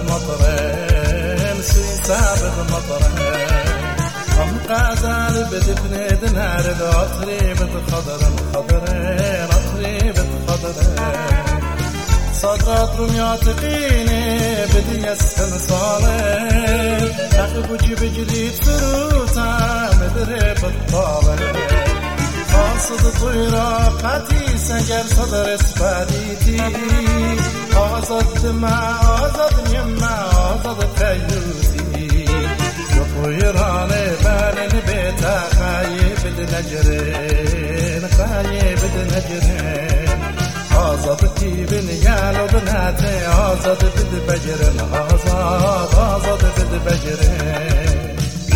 مطرين سوي سابق مطرين أم قازال بدفن دنار أطري بتخضرن خضرين أطري بتخضرين صدرات رميات قيني بدي يسهل صالين أخب بجلي سروتا مدري بالطالين قاصد طيرا قاتي سنجر صدر اسفاديتي آزاد دماء آزاد يما آزاد خيوتي طيران بان بيتا خايب نجرين خايب نجرين آزاد تيبن يالو بناتي آزاد بد بجرين آزاد بد بجرين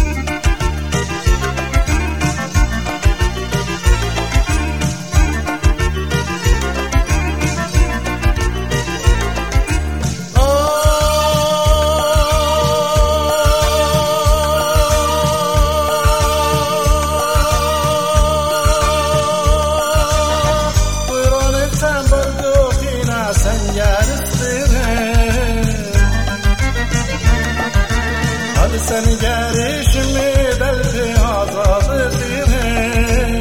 sen gelişimi belki azad ettiğine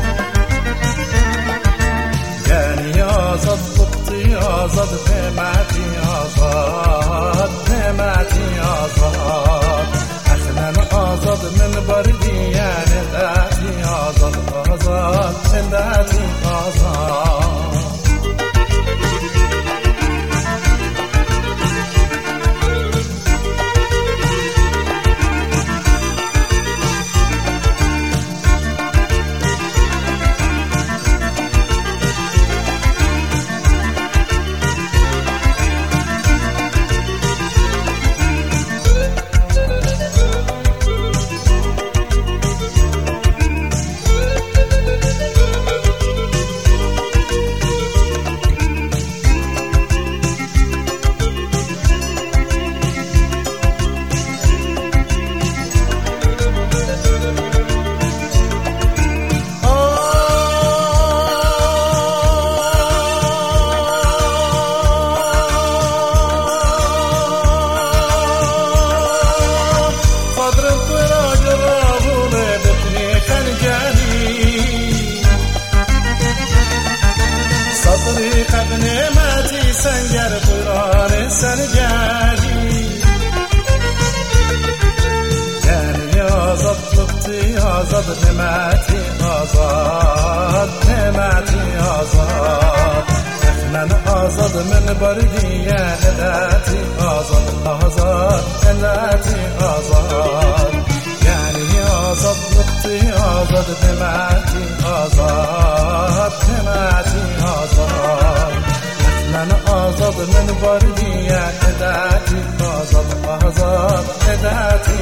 yani azadlıktı azad demeti azad ahlen azad min bardi yani dati azad dati azad نعمتي سنجر قرار سنجاري يعني آزادlıktı azad نعمتي azad احنا azad من بردية نلاتي azad نلاتي azad يعني آزادlıktı azad نعمتي azad من آزاد من بردیه اداتی آزاد اداتی